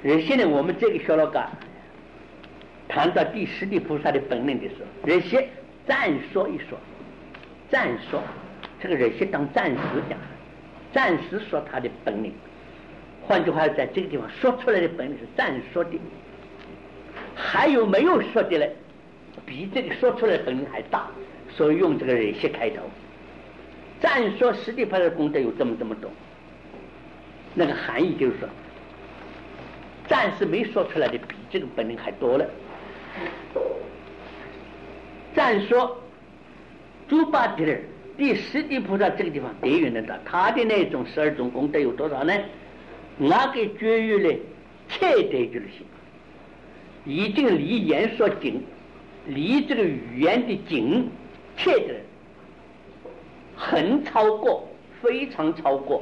而现在我们这个小老嘎谈到第十地菩萨的本领的时候，这些暂说一说，暂说这个这些当暂时讲，暂时说他的本领。换句话，在这个地方说出来的本领是暂说的，还有没有说的嘞？比这个说出来的本领还大，所以用这个人些开头。暂说十地菩萨的功德有这么多，那个含义就是说，暂时没说出来的比这个本领还多了。暂说猪八戒的第十地菩萨这个地方得云的他的那种12种功德有多少呢？那个绝育的切得就是行，已经离言说经，离这个语言的经切的很超过，非常超过。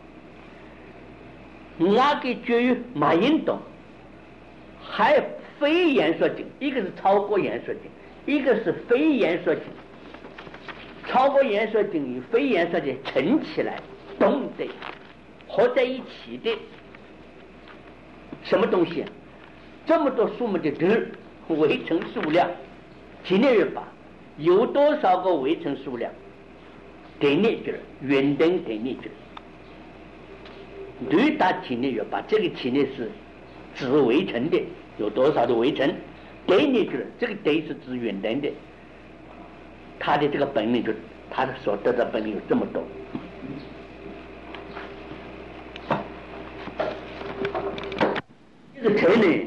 那个绝育马应懂，还非言说经，一个是超过言说经，一个是非言说经。超过言说经与非言说经乘起来动的合在一起的什么东西？这么多数目的值围成数量，体内约把有多少个围成数量？给你觉远等给你觉，对打体内约把这个体内是指围成的，有多少的围成？给你觉这个得是指远等的。他的这个本领，就他的所得的本领有这么多。这个词呢，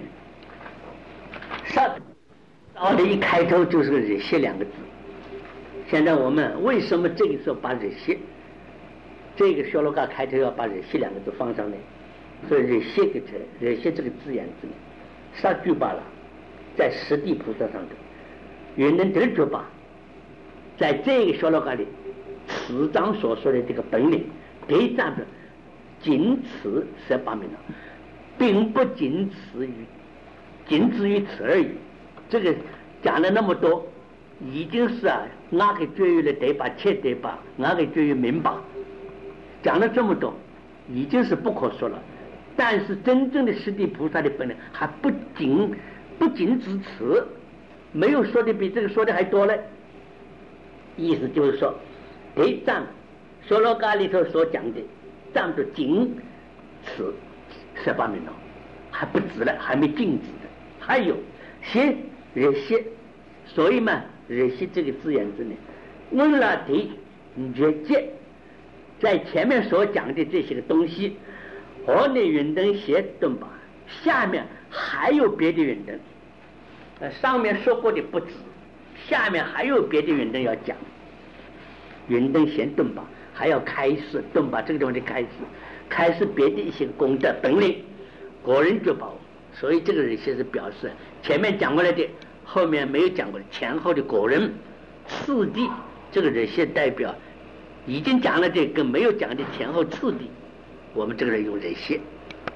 上的一开头就是个日系2个字。现在我们为什么这个时候把日系这个小罗嘎开头要把日系2个字放上来？所以日系个词，日系这个字眼子呢，杀句罢了，在十地菩萨上头，云能得觉吧。在这个小罗嘎里，此章所说的这个本领，给占的仅此18名了，并不仅止于此而已。这个讲了那么多，已经是那个绝育的得把切得把，那个绝育明白，讲了这么多，已经是不可说了。但是真正的十地菩萨的本领还不仅止此，没有说的比这个说的还多嘞。意思就是说，得占说罗嘎里头所讲的占的仅此18名了，还不止了，还没禁止的。还有些热些，所以嘛，热些这个字眼子呢，问了的热界，在前面所讲的这些个东西，河内云灯协顿吧，下面还有别的云灯，上面说过的不止。下面还有别的云灯要讲，云灯贤顿吧，还要开示顿吧这个地方的开示别的一些功德本领，国人就把握。所以这个人先是表示前面讲过来的，后面没有讲过的前后的国人次第，这个人先代表已经讲了的跟没有讲的前后次第，我们这个人用人先。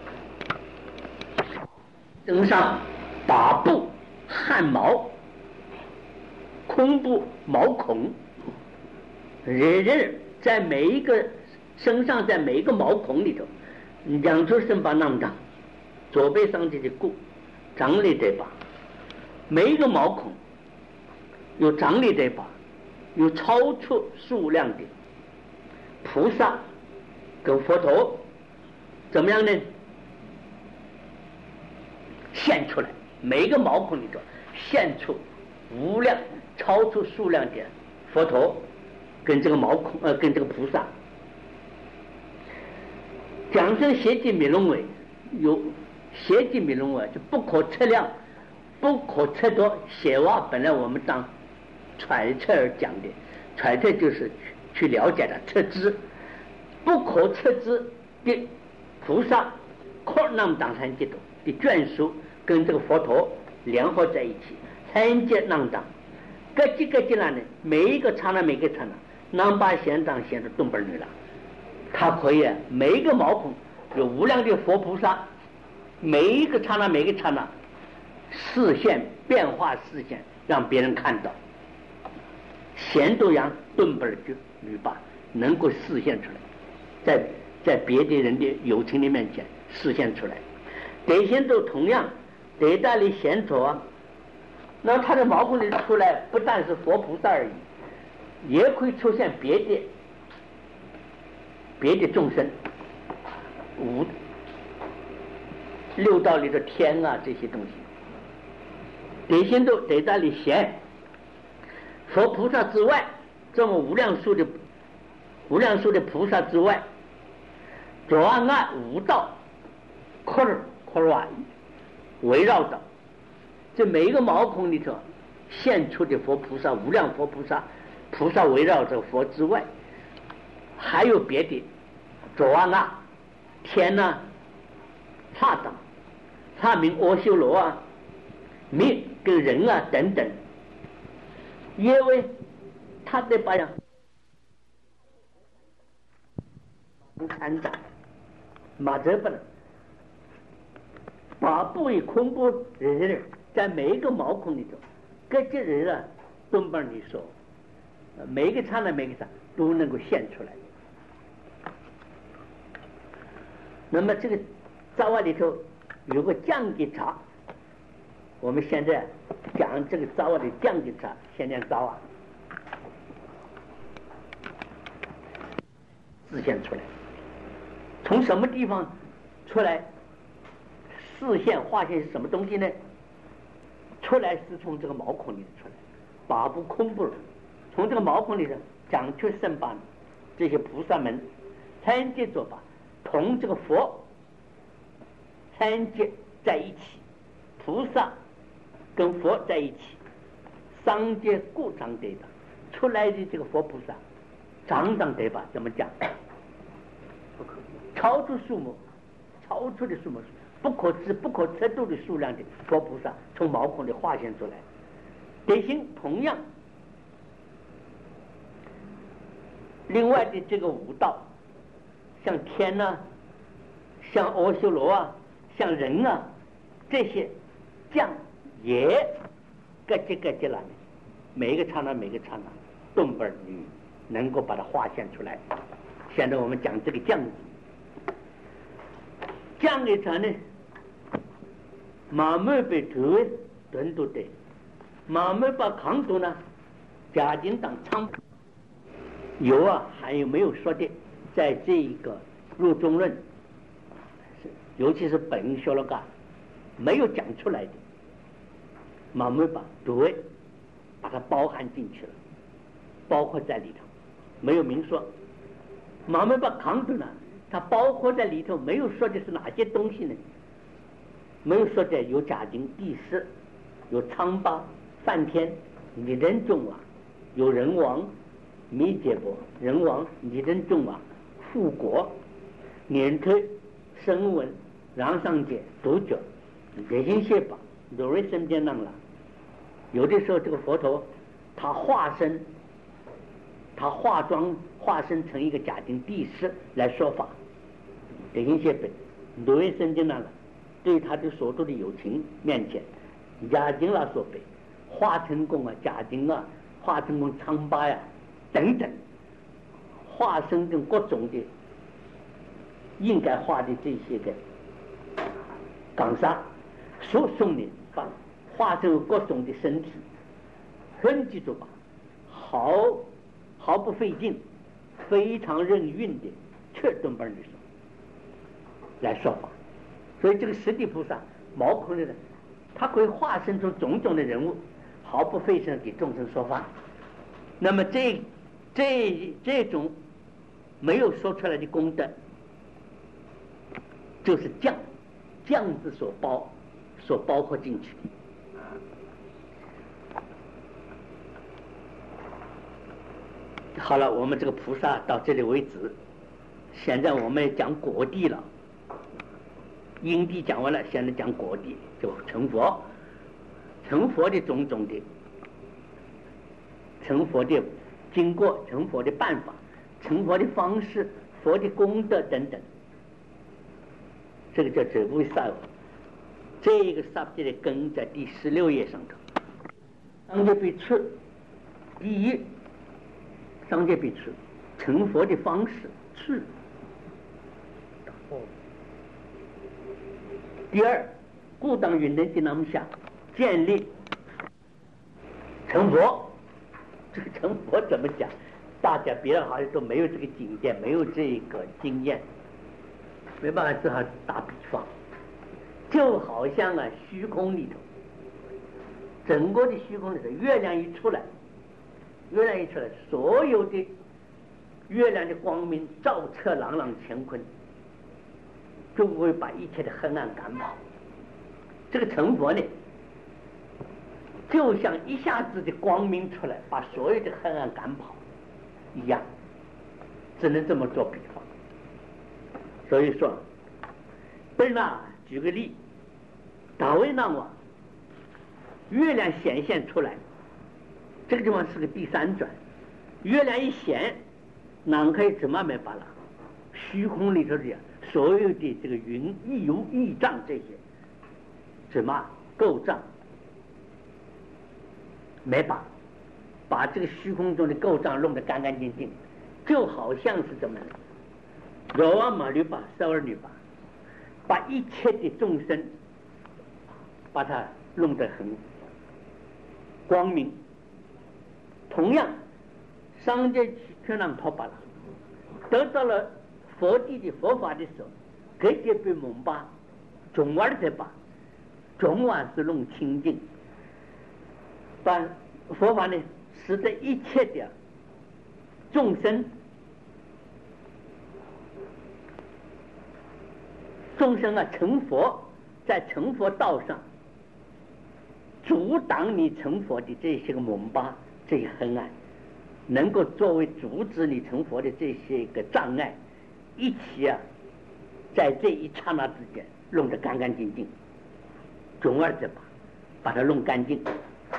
身上把布汗毛。空部毛孔，人在每一个身上，在每一个毛孔里头，2处身把囊当，左背上的骨长力得把，每一个毛孔有长力得把，有超出数量的菩萨跟佛陀，怎么样呢？现出来，每一个毛孔里头现出无量。超出数量的佛陀跟这个毛孔跟这个菩萨，讲成邪见密龙尾，有邪见密龙尾就不可测量、不可测度。邪话本来我们当揣测而讲的，揣测就是去了解的测知，不可测知的菩萨可那么当三界的眷属跟这个佛陀联合在一起，三界那当。各级了呢，每一个刹那每个刹那，能把显当显的动本女了，它可以每一个毛孔有无量的佛菩萨，每一个刹那每个刹那视线变化视线，让别人看到，显度阳顿本就女吧，能够视现出来，在别的人的友情的面前视现出来。 德行都同样得大里显着啊，那他的毛孔里出来不但是佛菩萨而已，也会出现别的众生，六道里的天啊这些东西，德行都得大里显佛菩萨之外，这么无量数的菩萨之外，左岸五道扩外围绕着这每一个毛孔里头现出的佛菩萨，无量佛菩萨围绕着佛之外，还有别的左岸天啊、刹等、刹名阿修罗啊、命跟人啊等等，因为他得把参展马哲本把不为空不人在每一个毛孔里头，各个人啊都把你说，每一个刹那每个刹都能够现出来。那么这个扎瓦里头有个降吉茶，我们现在讲这个扎瓦的降吉茶，现在扎瓦自现出来，从什么地方出来？视线画线是什么东西呢？出来是从这个毛孔里出来，把不空不，从这个毛孔里头讲出圣般这些菩萨们参结做法，同这个佛参结在一起，菩萨跟佛在一起，三界故常对吧？出来的这个佛菩萨，常常对吧？怎么讲？超出数目，超出的数目，不可知、不可测度的数量的佛菩萨从毛孔里化现出来。德行同样，另外的这个五道，像天啊，像阿修罗啊，像人啊，这些降也各级了，每一个刹那每个刹那动本你能够把它化现出来。现在我们讲这个降字，降的啥呢？马木被头顿都的，马木把扛度呢，家境当仓有啊，还有没有说的，在这一个入中论，尤其是本学了个没有讲出来的，马木把对把它包含进去了，包括在里头，没有明说。马木把扛度呢，它包括在里头，没有说的是哪些东西呢？没有说的有甲金、地势，有苍巴、梵天、拟人众王，有人王、弥结波、人王、拟人众王、复国、年推、声闻、让上界、独觉、热心谢宝、罗瑞生间浪了。有的时候这个佛陀，他化身，他化妆化身成一个甲金地势来说法，热心谢本、罗瑞生间浪了。对他的所做的有情面前，甲金啦所背，化成功啊，甲金啊，化成功苍巴呀等等，化身跟各种的应该化的这些个港沙，所送的把化成各种的身体，很记住吧，毫不费劲，非常任运的却顿本里说来说法。所以这个十地菩萨毛孔里的，他可以化身出种种的人物，毫不费声给众生说法。那么这种没有说出来的功德，就是降字所包括进去的。好了，我们这个菩萨到这里为止，现在我们讲果地了。因地讲完了，现在讲果地，就成佛，成佛的种种的，成佛的经过，成佛的办法，成佛的方式，佛的功德等等，这个叫止不萨。这个萨的根在第16页上头。上界必出，第一，上界必出，成佛的方式，出。 第二，故当云人的那么下建立成佛。这个成佛怎么讲？大家别人好像都没有这个境界，没有这个经验，没办法，只好打比方，就好像虚空里头，整个的虚空里头，月亮一出来，所有的月亮的光明照彻朗朗乾坤，就会把一切的黑暗赶跑。这个成佛呢，就像一下子的光明出来，把所有的黑暗赶跑一样，只能这么做比方。所以说，本来举个例，大卫那么月亮显现出来，这个地方是个第三转，月亮一显，哪可以怎么没把了？虚空里头的所有的这个云亦有异障这些，怎么构障？没把这个虚空中的构障弄得干干净净，就好像是怎么呢？罗瓦马律巴塞尔律巴，把一切的众生把它弄得很光明。同样，上界全让托巴了，得到了佛地的佛法的时候，给这被蒙巴，总玩的吧，总玩是弄清净。把佛法呢，使得一切的众生成佛，在成佛道上阻挡你成佛的这些个蒙巴，这些黑暗，能够作为阻止你成佛的这些个障碍，一起在这一刹那之间弄得干干净净，总而这把它弄干净。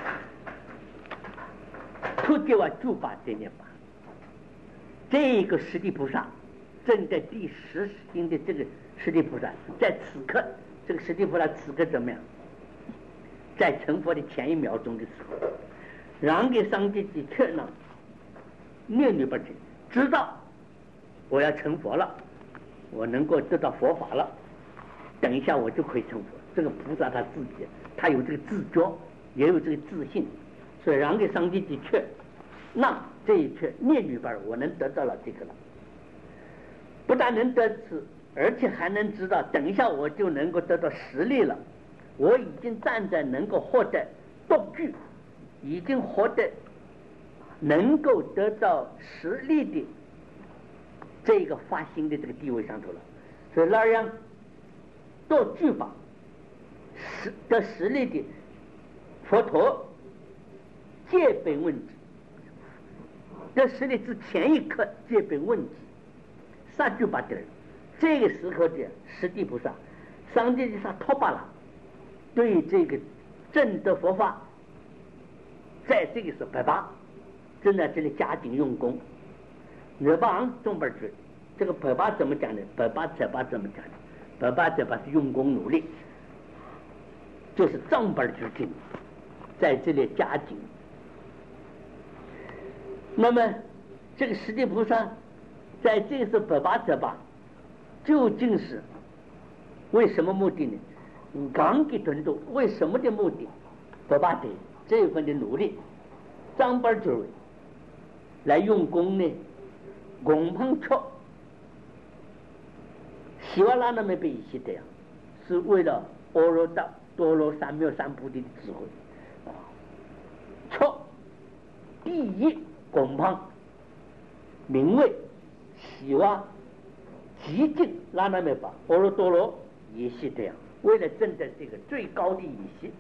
出给我就把这念吧，这个十地菩萨正在第10心的这个十地菩萨，在此刻这个十地菩萨此刻怎么样？在成佛的前1秒钟的时候，让给上帝的确呢，念女不知，知道我要成佛了，我能够得到佛法了，等一下我就可以成佛。这个菩萨他自己，他有这个自觉，也有这个自信。所以让给上帝的确，那这一切念女班我能得到了这个了，不但能得此，而且还能知道，等一下我就能够得到实力了。我已经站在能够获得独具，已经获得能够得到实力的这个发心的这个地位上头了。所以那样独具法得实力的佛陀。戒备问题，这实力之前一刻戒备问题，杀就把点。这个时候的十地菩萨，上帝的萨托巴拉，对这个正德佛法，在这个时候拜巴，正在这里加紧用功。热巴昂中本句，这个拜巴怎么讲呢？拜巴怎么讲呢？拜巴是用功努力，就是正本句经，在这里加紧。那么这个十地菩萨在这个时候拜巴者吧，究竟是为什么目的呢？刚给顿度为什么的目的？拜巴的这一份的努力，张班就来用功呢，共同出希瓦拉那么被一些这样，是为了阿罗达多罗三藐三菩提的智慧出第一共旁名为希瓦极尽拉那么把阿罗多罗也是这样，为了证得这个最高的仪式，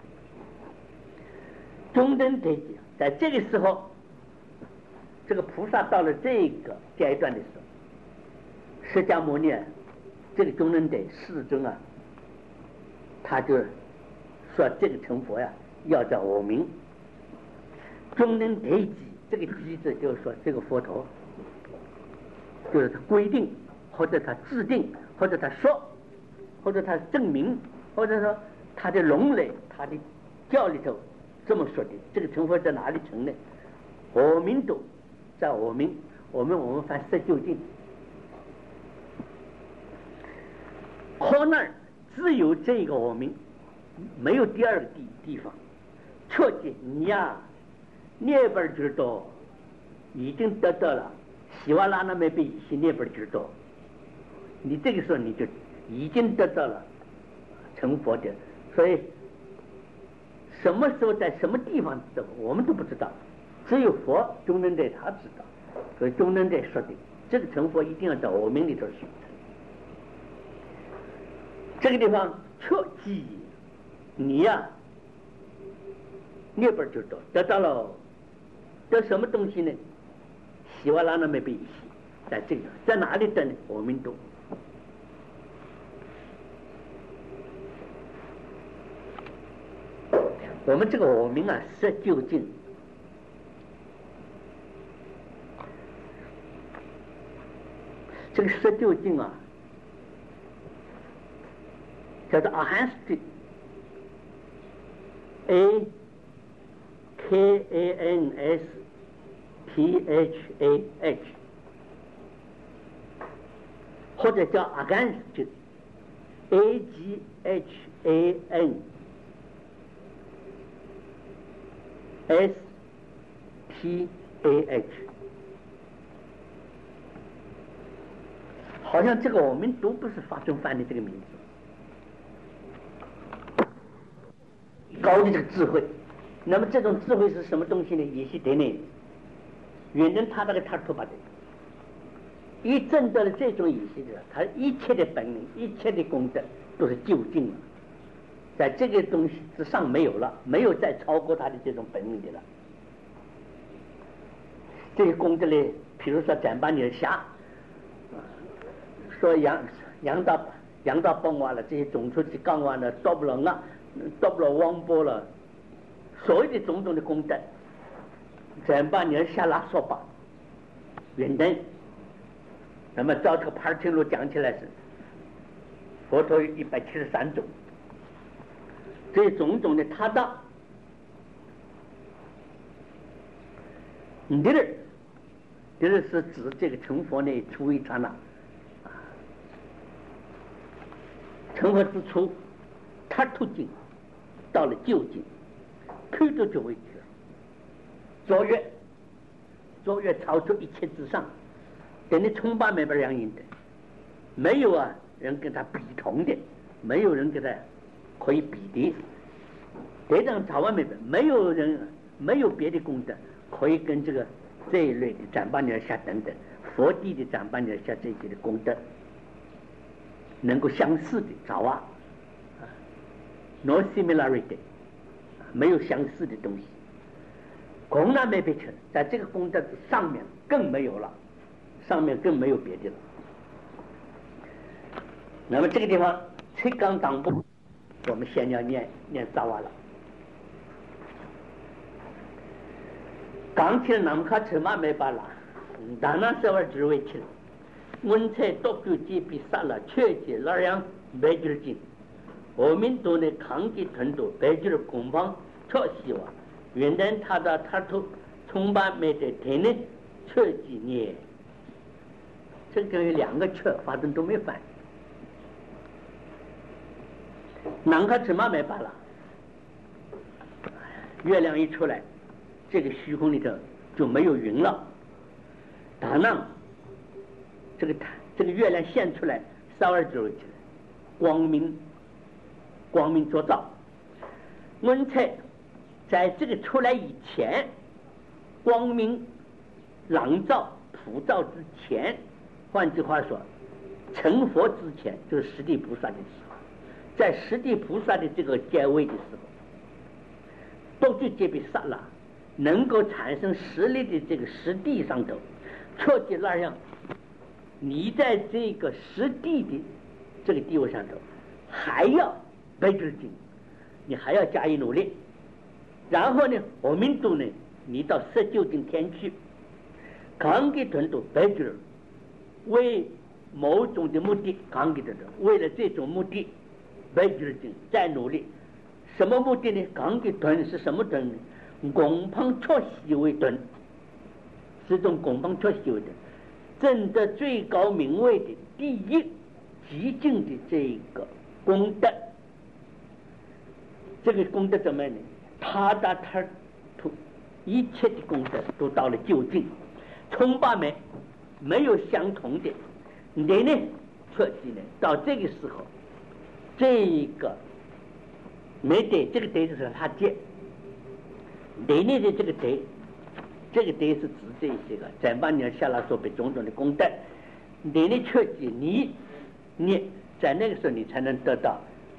中等阶级在这个时候，这个菩萨到了这个阶段的时候，释迦牟尼这个中等的世尊他就说这个成佛要在我名中等阶级，这个机制就是说这个佛陀就是他规定，或者他制定，或者他说，或者他证明，或者说他的龙类，他的教里头这么说的。这个成佛在哪里成呢？我们都在我们翻十九经，可那儿只有这个我们没有第二个地方。确实你呀，涅槃之道已经得到了，希瓦拉那没被是涅槃之道，你这个时候你就已经得到了成佛的。所以什么时候在什么地方知道我们都不知道，只有佛中能在他知道。所以中能在说的这个成佛一定要到我们里头去。这个地方确记你呀，涅槃之道得到了，得什么东西呢？希瓦拉那没被在这个在哪里得呢？我们懂。我们这个我们啊，实究竟这个实究竟啊，叫做阿含斯 A K A N S T H A H， 或者叫阿甘斯 A G H A N S T A H， 好像这个我们都不是法中翻的这个名字，高的这个智慧。那么这种智慧是什么东西呢？也是得呢，远人他那个他托把的，一证得了这种仪式的，他一切的本领、一切的功德都是究竟了，在这个东西之上没有了，没有再超过他的这种本领的了。这些功德呢，比如说咱把你的虾，说羊到崩完了，这些种出去刚完了，到不了岸，到不了汪波了，所有的种种的功德，咱把你的虾拉说吧，远灯。那么照这个帕提路讲起来是，佛陀有173种，这种种的他的，你的这是指这个成佛呢初一刹那，成佛之初，他途径到了究竟，看着就为止，卓越超出一切之上，等你崇拜没法相应的，没有啊人跟他比同的，没有人跟他可以比的，这种早晚没有人，没有别的功德可以跟这一类的赞巴尼尔下等等佛地的赞巴尼尔下这些的功德能够相似的早啊 ，no similarity， 没有相似的东西。功难没被成，在这个功德上面更没有了，上面更没有别的了。那么这个地方吹刚当部，我们先要念早晚了。刚起南卡车马没把啦，当然是我只为去了。文采多久几比杀了，确实那样没劲劲。我们都呢抗击吞度，白就是攻防超希望。原来他的他都崇拜没得天呢，确几年。这个有2个缺，反正都没翻。南卡车马没把了，月亮一出来。这个虚空里头就没有云了，当然，这个月亮现出来，32之后起来，光明作照。文采在这个出来以前，光明朗照普照之前，换句话说，成佛之前就是十地菩萨的时候，在十地菩萨的这个阶位的时候，都就这被杀了。能够产生实力的这个实地上头，确实那样，你在这个实地的这个地位上头，还要白致敬，你还要加以努力。然后呢，我们都呢，你到十九境天去，刚给吞度白致，为某种的目的，刚给吞度，为了这种目的，白致敬再努力，什么目的呢？刚给吞是什么吞呢？公旁确习为顿，是种公旁确习为顿，证得最高名位的第一极境的这个功德。这个功德怎么样呢？他一切的功德都到了究竟，从把没有相同的。你呢，确实呢，到这个时候，这个没得这个德就是他接，你呢的这个德，这个德是指这些个在万年下来所被种种的功德，你呢确实你在那个时候你才能得到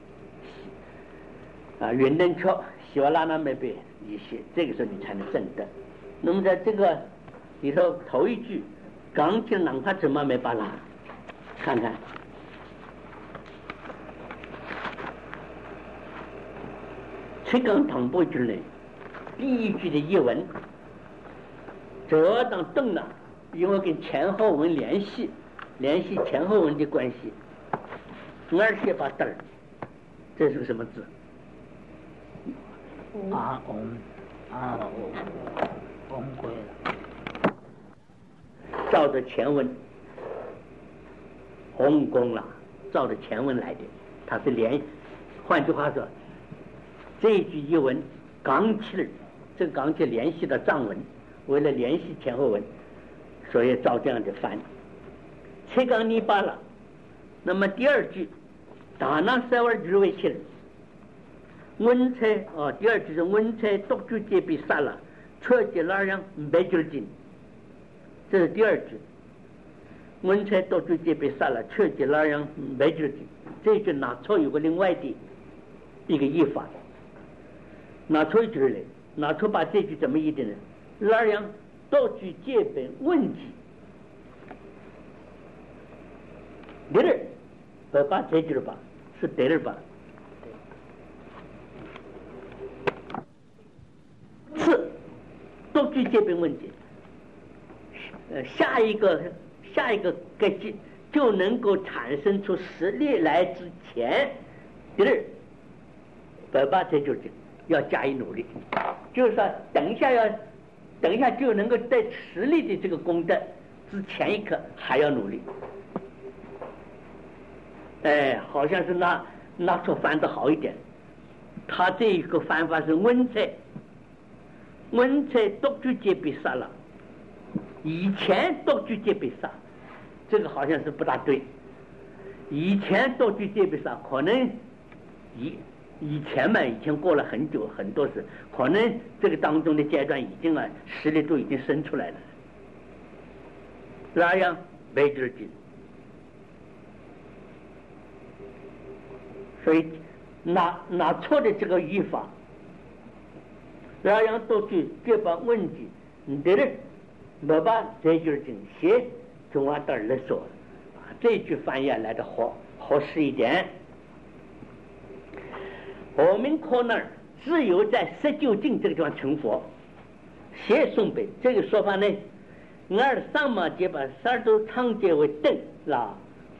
云灯桥希瓦拉那没被一些，这个时候你才能证得。那么在这个里头头一句钢琴哪怕怎么没把拉，看看七纲唐波句呢第一句的译文，这当动了，因为跟前后文联系前后文的关系，而且把嘚儿，这是个什么字？ 归了。 照着前文，红功了，照着前文来的，它是连。换句话说，这一句译文刚起了，这个刚起联系到藏文，为了联系前后文，所以照这样的翻。切刚尼巴了，那么第二句，大那塞瓦日为起了。文采第二句是文采独具戒被杀了，确节那样没酒精，这是第二句。文采独具戒被杀了，确节那样没酒精，这一句拿错有个另外的一个译法，拿错一句来，拿错把这句怎么译的呢？那样独具戒被问题，对了，不把这句吧，是对了吧？是独具戒备问题，下一个格局就能够产生出实力来之前，第二，不把这就是要加以努力，就是说等一下就能够在实力的这个功德之前一刻还要努力。好像是那处翻得好一点，他这一个翻法是文采独具戒被杀了，以前独具戒被杀，这个好像是不大对。以前独具戒被杀，可能以前过了很久很多事，可能这个当中的阶段已经实力都已经生出来了。那样没知觉，所以拿错的这个语法。那样都去这把问题，你的人没把这句经写中华的来说，这句翻译来的合适一点。我们可能只有在19境这个地方成佛，写宋北这个说法呢，俺上嘛就把12都常结为等啦。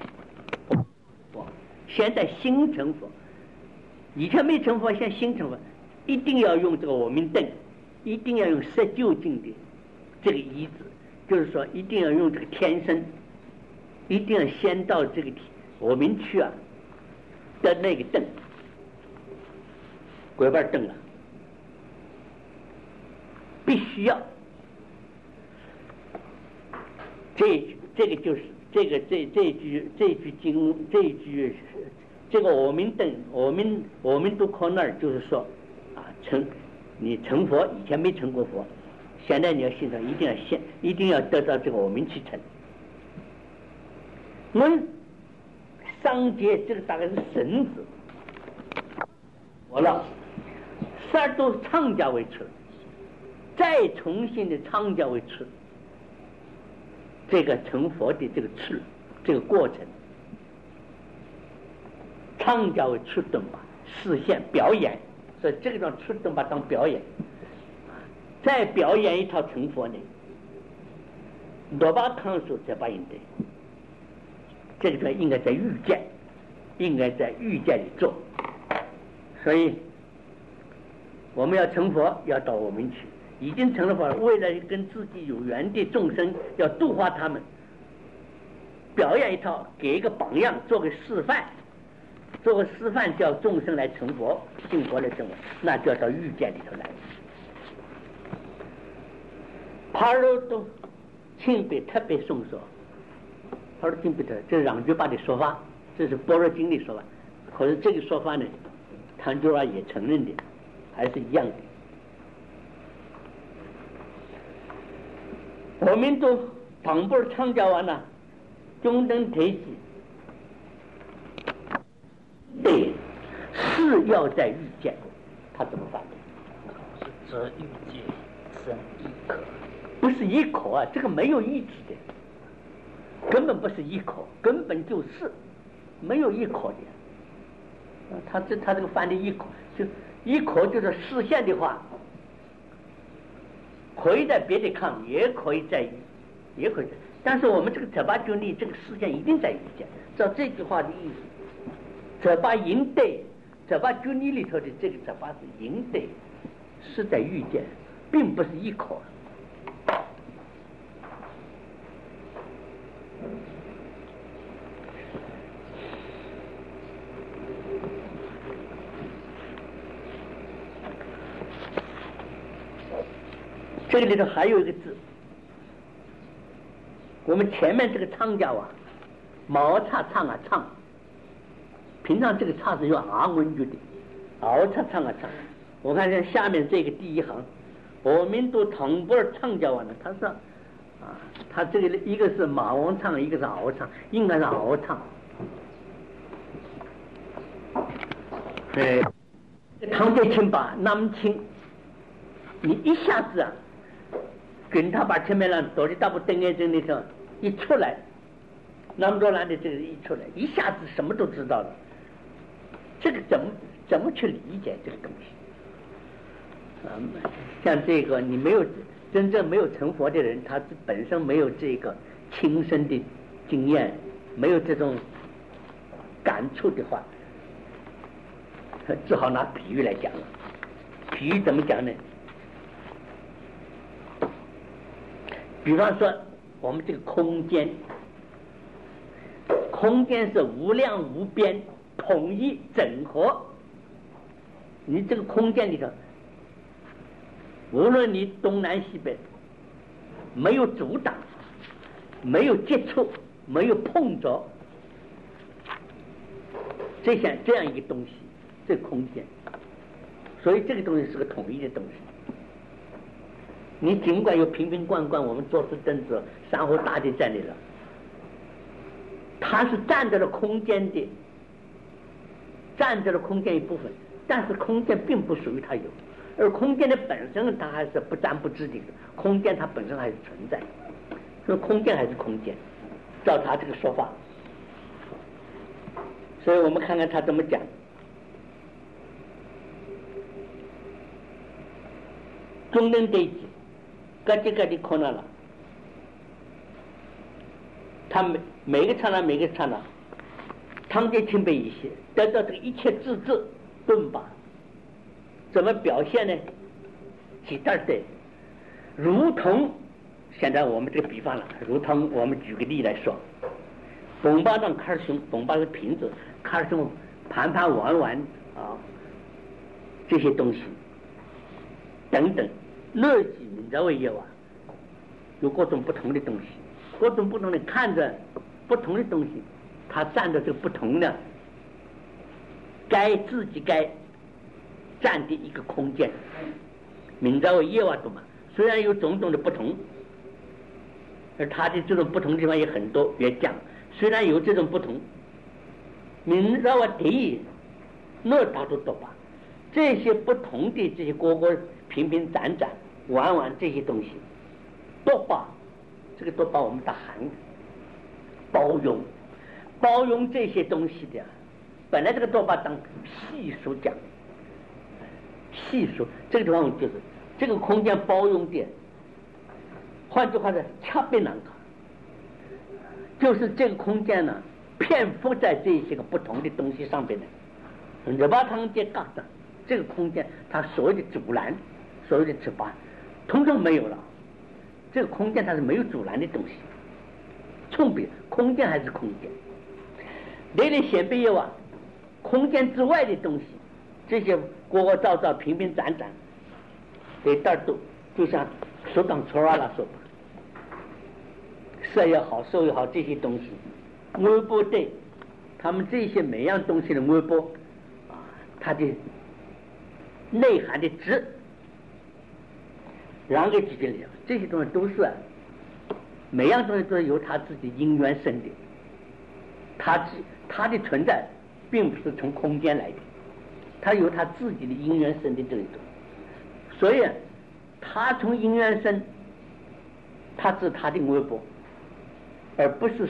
现在新成佛，以前没成佛，现在新成佛。一定要用这个我们等，一定要用19境的这个意字，就是说一定要用这个天生，一定要先到这个我们去的那个等，拐弯等了，必须要这个就是这句经这个我们等我们都靠那儿，就是说。你成佛以前没成过佛，现在你要欣赏，一定要得到这个我们去成。上界这个大概是神子，我了12都唱家为出，再重新的唱家为出，这个成佛的这个出这个过程，唱家为出等吧，实现表演。所以这个叫出动把当表演，再表演一套成佛呢，多把康数再把应对，这个应该在欲界里做。所以我们要成佛，要到我们去，已经成了佛，为了跟自己有缘的众生，要度化他们，表演一套，给一个榜样，做个示范， 做个示范，叫众生来成佛，信佛来成佛，那就要到欲界里头来。帕罗多钦贝特别颂说，帕罗钦贝特这是朗觉巴的说法，这是般若经的说法。可是这个说法呢，唐觉巴也承认的，还是一样的。我们都唐波参加完了，中等推己，对，是要在遇见，他怎么反对？ 则遇见生一可， 不是一口啊，这个没有意志的，根本不是一口，根本就是没有一口的。他这个翻的一口，就一口就是实现的话。可以在别的看，也可以在，也可以在，但是我们这个折巴就力这个事件一定在遇见。照这句话的意思，折巴赢对，折巴就力里头的这个折巴是赢对，是在遇见，并不是一口。这个里头还有一个字，我们前面这个唱教啊，毛叉唱啊唱，平常这个叉是用昂文句的，敖叉唱啊唱。我看看下面这个第一行，我们都同步唱教完了。他说啊，他这个一个是马王唱，一个是敖唱，应该是敖唱。唐杰清把南清，你一下子啊。跟他把前面让躲的大部登眼针里头一出来，南卓兰的这个一出来，一下子什么都知道了。这个怎么去理解这个东西？像这个你没有真正没有成佛的人，他本身没有这个亲身的经验，没有这种感触的话，只好拿比喻来讲了。比喻怎么讲呢？比方说我们这个空间，空间是无量无边，统一整合。你这个空间里头，无论你东南西北，没有阻挡，没有接触，没有碰着，这样一个东西，这个空间，所以这个东西是个统一的东西。你尽管有瓶瓶罐罐，我们坐姿凳子、山河大地在里了，它是占着了空间的，占着了空间一部分，但是空间并不属于它有，而空间的本身它还是不沾不知的，空间它本身还是存在，所以空间还是空间，照他这个说法。所以我们看看他怎么讲。中等对峙各地可能了，他每个刹那，唐杰清北一些得到这个一切自治顿拔，怎么表现呢？几大的，如同现在我们这个比方了，如同我们举个例来说，崩巴当卡尔熊，崩巴是瓶子，卡尔熊盘玩啊，这些东西等等。乐己明着为业啊，有各种不同的东西，各种不同的看着不同的东西，它占着这个不同的自己该占的一个空间。明着为业啊，懂吗？虽然有种种的不同，而它的这种不同的地方也很多。也讲，虽然有这种不同，明着为地，那它都懂吧？这些不同的这些各平展玩这些东西，多把这个多把我们的含包容这些东西的，本来这个多把当细数讲，细数这个地方就是这个空间包容的，换句话说，恰别难看，就是这个空间呢，遍覆在这些个不同的东西上边的，热巴汤间杠的这个空间，它所谓的阻拦，所谓的尺八，通通没有了。这个空间它是没有阻拦的东西，冲别空间还是空间。那里显别有啊， 空间之外的东西，这些过过照照、平平展展，这点都就像说当初啊了说吧，色也好，受也好，这些东西，微波对他们这些每样东西的微波啊，它的内涵的质，然后举个例，这些东西都是每样东西都是由它自己因缘生的，它的存在并不是从空间来的，它由它自己的因缘生的这种，所以它从因缘生，它是它的微波，而不是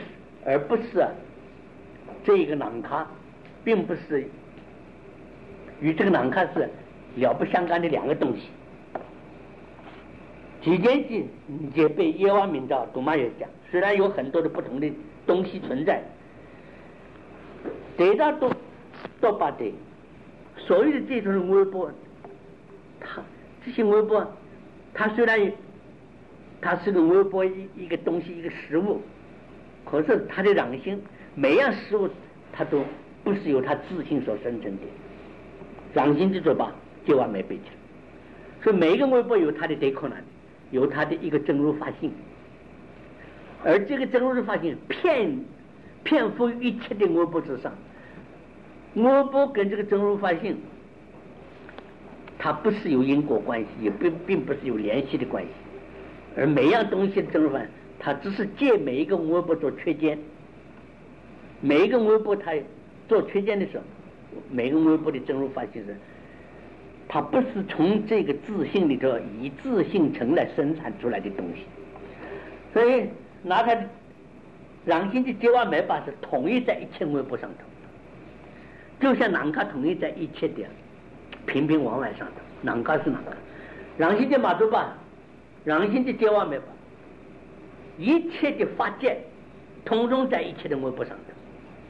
这个囊卡，并不是与这个囊卡是了不相干的两个东西。几件经也被耶瓦明照杜玛也讲，虽然有很多的不同的东西存在，得到都把的所谓的这种微波，这些微波，它虽然它是个微波一个东西一个食物，可是它的壤性每样食物它都不是由它自性所生成的，壤性的做法就完美背起来，所以每一个微波有它的对困难，有它的一个真如法性，而这个真如法性遍覆一切的微波之上，微波跟这个真如法性它不是有因果关系，也并不是有联系的关系，而每样东西的真如法性它只是借每一个微波做缺见，每一个微波它做缺见的时候，每个微波的真如法性是它不是从这个自性里头以自性成来生产出来的东西，所以拿它的壤性的结瓦美法是统一在一切微波上头，就像囊卡统一在一切的平平往外上头，囊卡是囊卡，壤性的马祖巴，壤性的结瓦美法，一切的法界统统在一切的微波上头，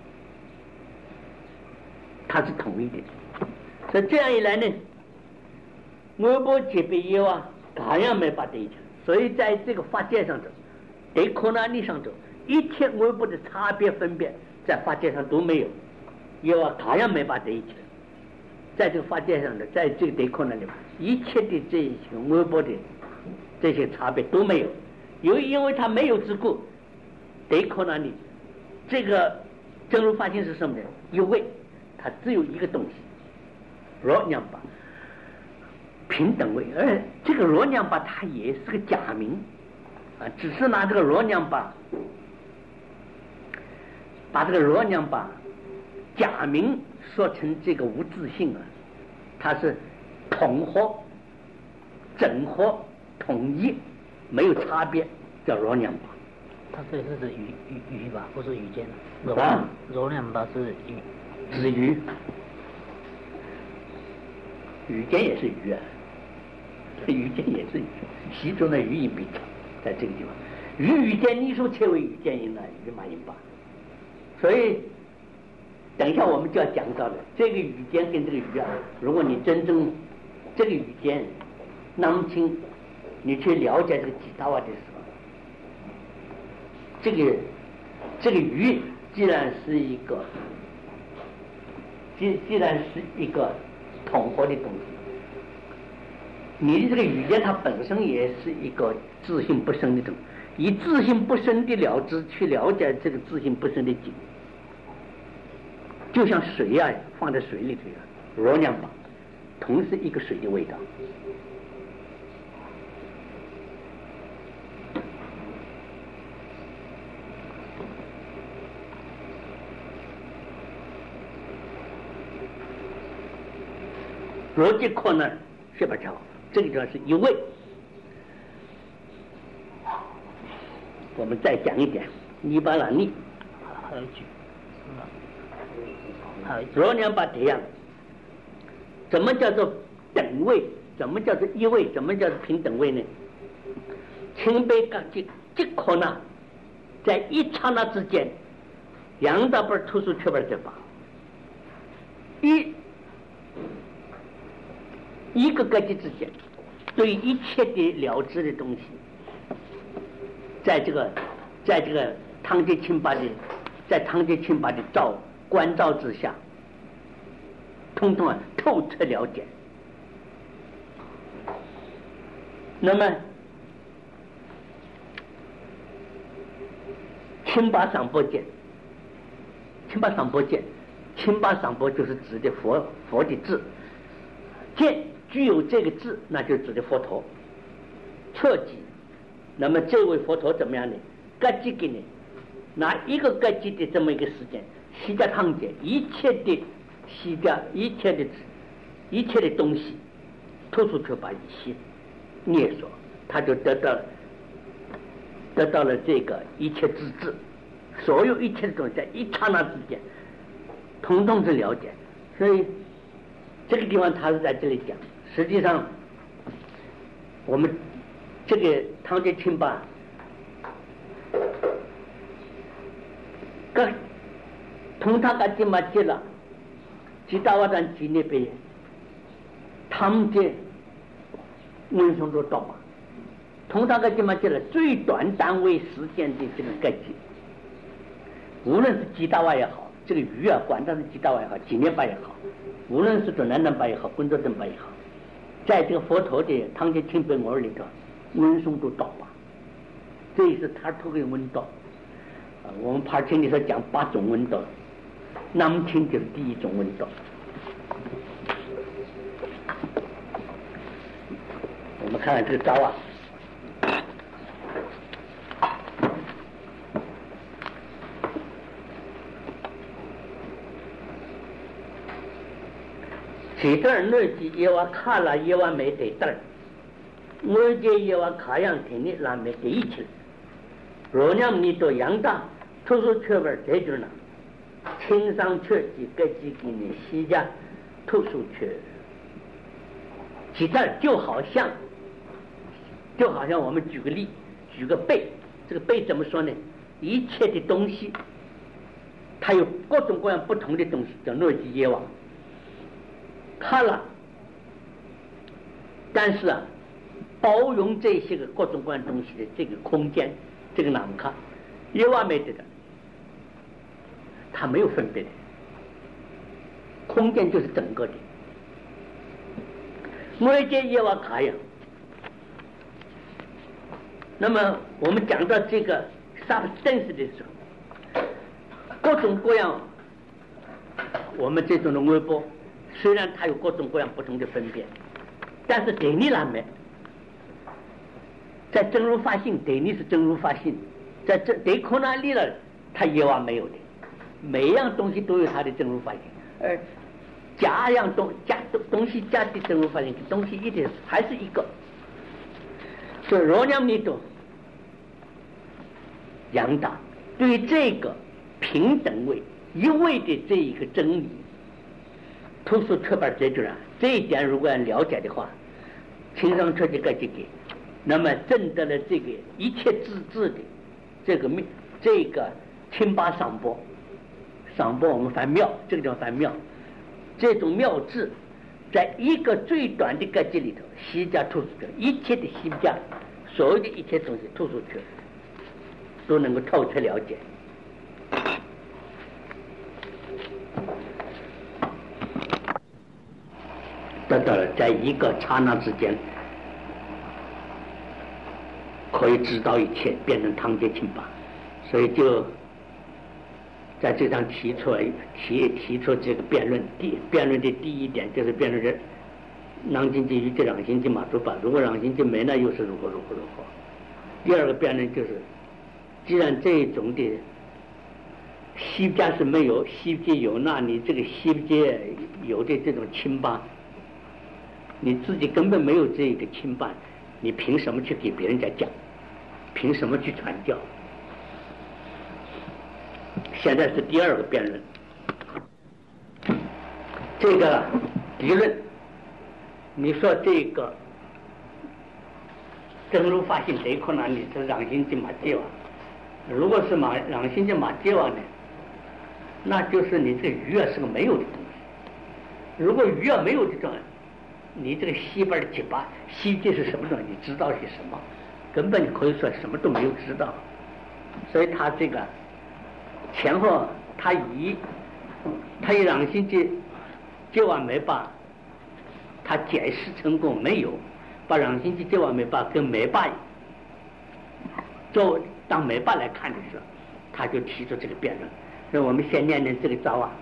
它是统一的。所以这样一来呢，微波界别业啊，各样没法对起，所以在这个法界上头，对可能力上头，一切微波的差别分别在法界上都没有，业啊各样没法对起，在这个法界上的，在这个对可能里，一切的这些微波的这些差别都没有，因为它没有之故，对可能力这个真如法性是什么呢？因为它只有一个东西，若娘巴平等位，而这个若娘巴它也是个假名啊，只是拿这个若娘巴把这个若娘巴假名说成这个无自性啊，它是统合、整合、统一，没有差别，叫若娘巴。 它这里是鱼吧，不是鱼间。若娘巴是鱼， 是鱼，鱼间也是鱼啊，鱼间也是鱼，其中的语音比较在这个地方，语间你说切为语间音了，语嘛音吧，所以等一下我们就要讲到了这个语间跟这个鱼啊，如果你真正这个语间那么清，你去了解这个吉他瓦的时候，这个鱼既然是一个统合的东西，你的这个语言它本身也是一个自性不生的东西，以自性不生的了知去了解这个自性不生的境，就像水啊放在水里头啊，若娘巴同是一个水的味道。逻辑可能是不着，这个就是一味。我们再讲一点，尼巴拉尼， 还有一句， 若娘巴这样，怎么叫做等位？怎么叫做一位？怎么叫做平等位呢？清杯刚即可能在一刹那之间，两大本突出缺本这法，一个格局之间，对一切的了知的东西，在这个汤杰清巴的关照之下， 通通透彻了解。那么清巴桑波见，清巴桑波见，清巴桑波就是指的佛的智，见具有这个智，那就指的佛陀彻己。那么这位佛陀怎么样呢？格吉给呢，拿一个格吉的这么一个时间，西家汤解一切的西家一切的东西，突出去把一切捏缩，他就得到了这个一切之智，所有一切的东西在一刹那之间，统统是了解。所以这个地方他是在这里讲，实际上我们这个汤杰清吧，个同他个地嘛接了，吉大瓦丹吉那边，汤杰文松都到嘛，同他个地嘛接了最短单位实现的这个格局，无论是吉大瓦也好，这个鱼啊，管它是吉大瓦也好，吉涅巴也好，无论是做南南巴也好，昆卓登巴也好，在这个佛陀的汤杰清本文里头。文松都到吧，这也是他图的文道。我们帕青里头讲8种文道，南青就是第1种文道。我们看看这个招啊，其这内基耶瓦卡拉耶瓦没得得。我这也往卡样听的那么第一次，若让你到阳大，图书课本这种呢，轻上学几个几给你西家图书课，其实就好像我们举个例，举个背，这个背怎么说呢？一切的东西，它有各种各样不同的东西，叫诺基耶网，看了，但是啊。包容这些个各种各样东西的这个空间，这个哪么看？耶瓦没得的，它没有分别的，空间就是整个的。每件耶瓦卡样。那么我们讲到这个 substance 的时候，各种各样，我们这种的微波，虽然它有各种各样不同的分别，但是对你来说。在真如法性，对你是真如法性，在这对空那里了，它也往没有的，每样东西都有它的真如法性，而加东西加的真如法性，东西一定还是一个。所以若让你懂扬大对这个平等位一味的这一个真理，图书课本这种啊，这一点如果要了解的话，情商车这个这个。那么证得了这个一切自治的这个清巴赏钵我们翻妙，这个叫翻妙，这种妙智在一个最短的格局里头，西家吐出去，一切的西家所有的一切东西吐出去，都能够透彻了解。得到了在一个刹那之间。可以知道一切，变成汤杰清巴，所以就在这上提出这个辩论的第一点就是辩论这囊经济与这两心经马祖法，如果两心经没了，又是如何。第二个辩论就是，既然这种的西家是没有，西界有，那你这个西界有的这种清巴，你自己根本没有这个清巴，你凭什么去给别人家讲？凭什么去传教？现在是第二个辩论，这个理论，你说这个真如发现这一块呢，你是让心经马戒王，如果是让心经马戒王呢，那就是你这个鱼啊是个没有的东西。如果鱼啊没有这种，你这个西边的结巴，西界是什么东西？你知道是什么？根本可以说什么都没有知道。所以他这个前后他以让心经结完没把他解释成功没有，把壤心肌结完没把跟没把做当没把来看的时候，他就提出这个辩论。所以我们先念念这个招啊。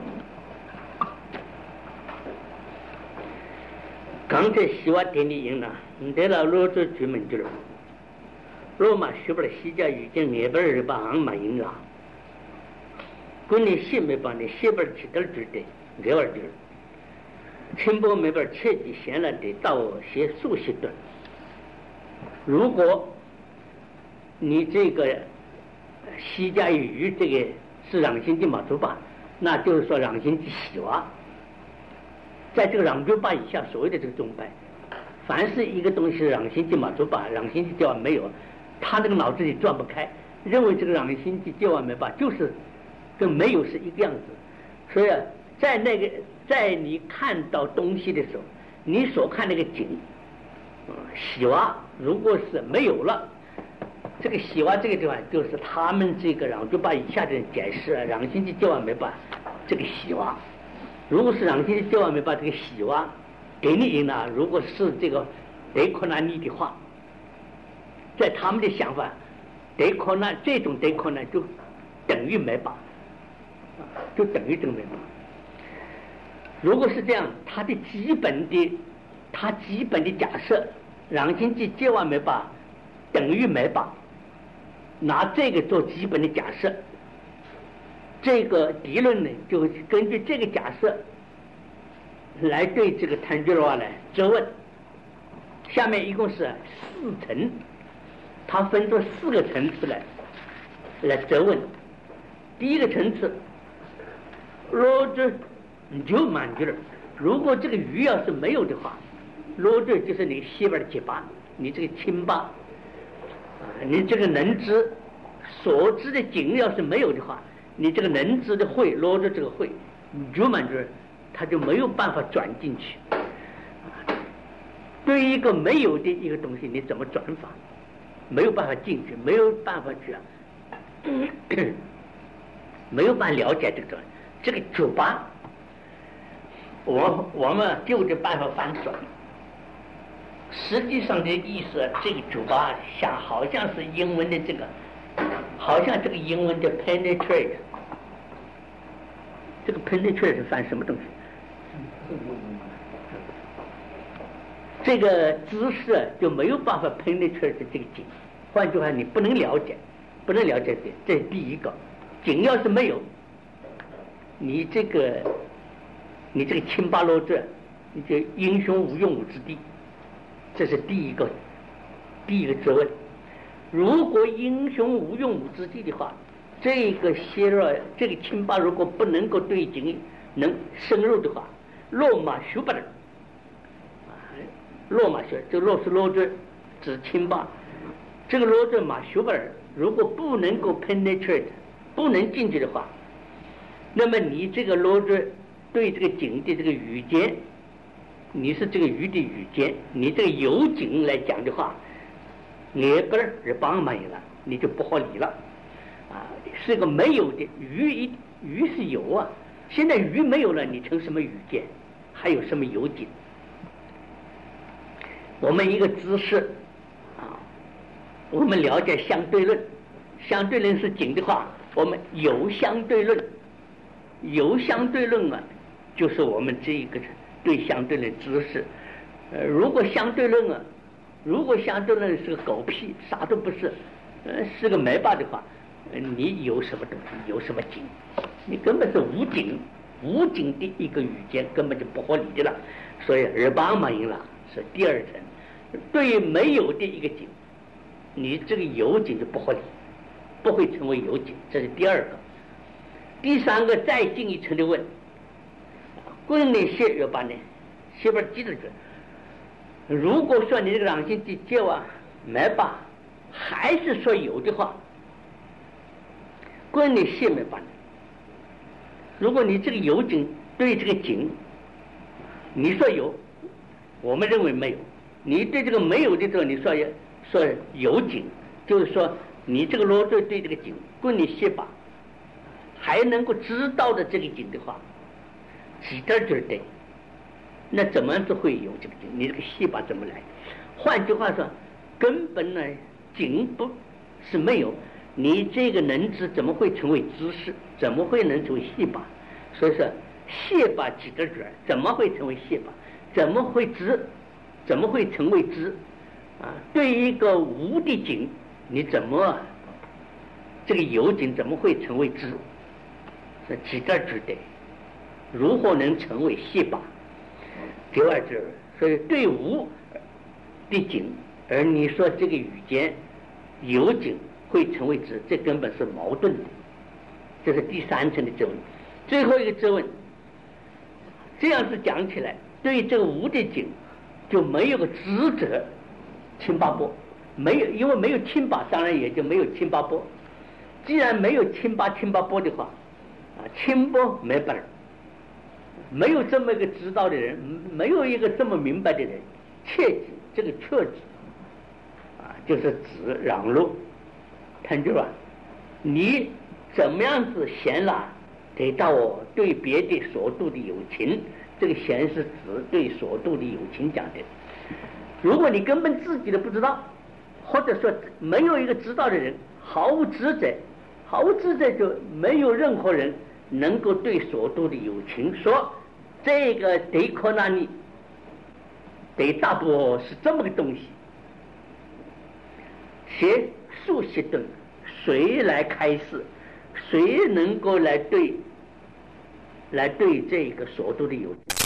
刚才希望点你赢了，你得了罗做专门去了。罗马学不了西家语境也不是把昂马赢了。滚你西没把你西边起点指的，这玩意儿。陈伯没边切记闲了的到些数学段。如果你这个西家语这个是壤心肌马足把，那就是说壤心肌细娃，在这个壤足把以下所谓的这个中脉，凡是一个东西是壤心肌马足把，壤心肌结完没有，他这个脑子里转不开，认为这个壤心肌结完没把就是跟没有是一个样子。所以在你看到东西的时候，你所看那个景，细娃如果是没有了，这个细娃这个地方就是他们这个壤足把以下的人解释壤心肌结完没把这个细娃，如果是壤心肌结完没把这个细娃给你赢了，如果是这个德科纳尼的话，在他们的想法，德科纳这种德科纳就等于没把，就等于这个没把。如果是这样，他基本的假设，壤心肌结完没把等于没把，拿这个做基本的假设，这个理论呢就根据这个假设来对这个谭菊罗来质问。下面一共是4层，它分作4个层次来质问。第一个层次，罗这你就满足了。如果这个鱼要是没有的话，罗这就是你西边的结巴，你这个亲巴，你这个能知所知的景要是没有的话，你这个能知的会罗着这个会，你就满足了，它就没有办法转进去。对于一个没有的一个东西，你怎么转法？没有办法进去，没有办法去没有办法了解这个酒吧。我们就这办法翻转，实际上的意思，这个酒吧好像是英文的这个，好像这个英文的 penetrate， 这个 penetrate 是翻什么东西？这个知识就没有办法 penetrate 这个景。换句话，你不能了解这是第一个。景要是没有，你这个亲巴罗这，你就英雄无用武之地，这是第一个质问。如果英雄无用武之地的话，这个希罗这个亲巴如果不能够对景能深入的话，罗马修巴人，罗马修这个罗是罗这指亲巴，这个罗这马修巴人如果不能够 penetrate， 不能进去的话，那么你这个罗这对这个景的这个语间，你是这个鱼的语间，你这个有景来讲的话，也不是帮忙了，你就不合理了是个没有的鱼是有啊，现在鱼没有了，你成什么语间？还有什么有景？我们一个知识我们了解相对论，相对论是景的话，我们有相对论就是我们这一个对相对论知识。如果相对论是个狗屁，啥都不是，是个没把的话，你有什么东西，有什么景？你根本是无景的一个语间，根本就不合理的了。所以日巴马赢了是第二层。对于没有的一个景，你这个有景就不合理，不会成为有景，这是第二个。第三个再进一层的问，棍内血要把呢，血把记得住。如果说你这个壤心肌结完没把，还是说有的话，棍内血没把呢。如果你这个有景对这个景，你说有，我们认为没有。你对这个没有的时候，你说有景，就是说你这个罗对这个景，棍内血把。还能够知道的这个景的话， 几点就得，那怎么子会有这个景？你这个戏法怎么来？换句话说，根本呢景不是没有，你这个能知怎么会成为知识？怎么会能成为戏法？所以说戏法几点准，怎么会成为戏法？怎么会知？怎么会成为知？啊，对于一个无的景，你怎么这个有景怎么会成为知？是几点知的？如何能成为戏法？第二句，所以对无的景，而你说这个语间有景会成为知，这根本是矛盾的。这是第三层的质问。最后一个质问，这样子讲起来，对于这个无的景就没有个知者亲八波，没有，因为没有亲八，当然也就没有亲八波。既然没有亲八波的话，啊，亲波没本儿，没有这么一个知道的人，没有一个这么明白的人，切记这个确指啊，就是指让路，听着吧？你怎么样子嫌了，得到我对别的所度的友情，这个嫌是指对所度的友情讲的。如果你根本自己都不知道，或者说没有一个知道的人，毫无知者就没有任何人能够对所度的友情说这个得可那里得大多是这么个东西。学数学顿，谁来开示？谁能够来对这个所度的友情？